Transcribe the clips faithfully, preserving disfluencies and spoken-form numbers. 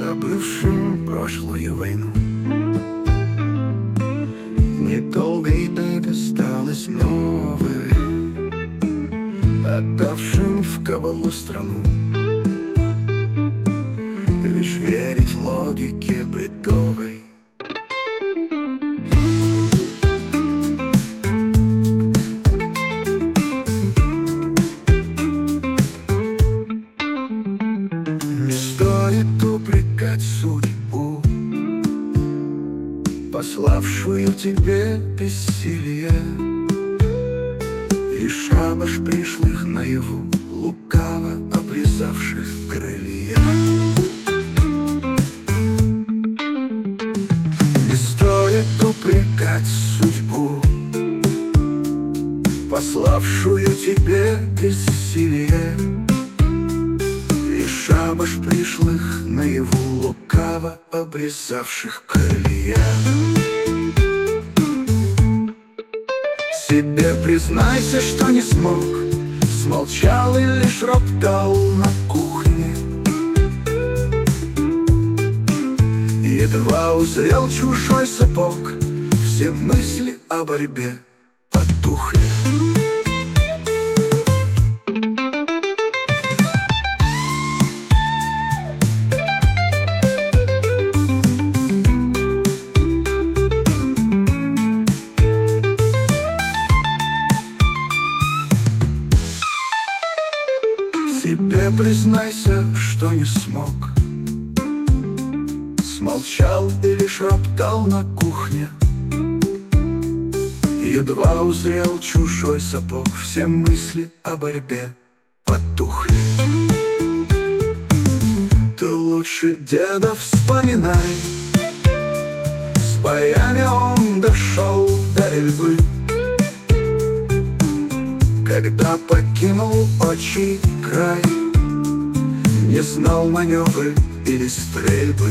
забывшим прошлую войну. Недолго и так осталось новой, отдавшим в кабалу страну. Лишь верить логике бредовой. Не стоит упрекать судьбу, пославшую тебе бессилие, и шабаш пришлых наяву, лукаво обрезавших крылья. Не стоит упрекать судьбу, пославшую тебе бессилие, и шабаш пришлых наяву, лукаво обрезавших крылья. Себе признайся, что не смог, смолчал и лишь роптал на кухне. Едва узрел чужой сапог, все мысли о борьбе потухли. Себе признайся, что не смог, смолчал и лишь роптал на кухне. Едва узрел чужой сапог, все мысли о борьбе потухли. Ты лучше деда вспоминай, с боями он дошел до Эльбы, когда покинул отчий край, не знал маневры или стрельбы.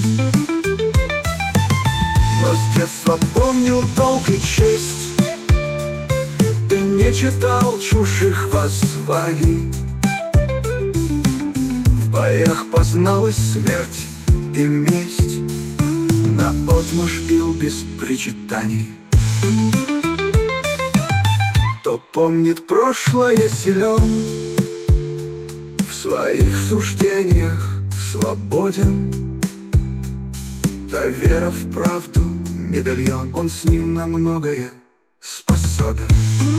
Но с детства помнил долг и честь, ты не читал чужих воззваний. В боях позналась смерть и месть, наотмашь бил без причитаний. Кто помнит прошлое, силен, в своих суждениях свободен. Та вера в правду медальон, он с ним на многое способен.